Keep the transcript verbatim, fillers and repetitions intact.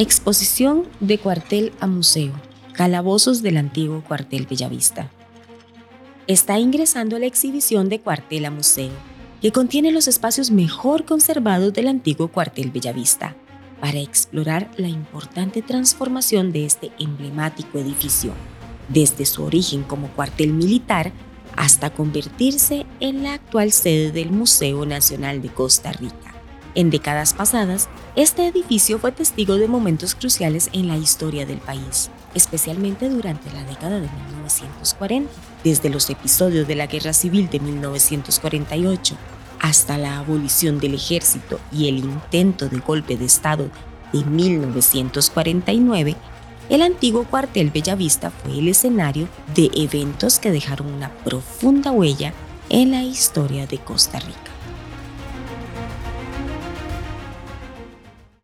Exposición de cuartel a museo. Calabozos del antiguo cuartel Bellavista. Está ingresando a la exhibición de Cuartel a Museo, que contiene los espacios mejor conservados del antiguo cuartel Bellavista, para explorar la importante transformación de este emblemático edificio, desde su origen como cuartel militar hasta convertirse en la actual sede del Museo Nacional de Costa Rica. En décadas pasadas, este edificio fue testigo de momentos cruciales en la historia del país, especialmente durante la década de mil novecientos cuarenta, desde los episodios de la Guerra Civil de mil novecientos cuarenta y ocho hasta la abolición del ejército y el intento de golpe de Estado de mil novecientos cuarenta y nueve, el antiguo cuartel Bellavista fue el escenario de eventos que dejaron una profunda huella en la historia de Costa Rica.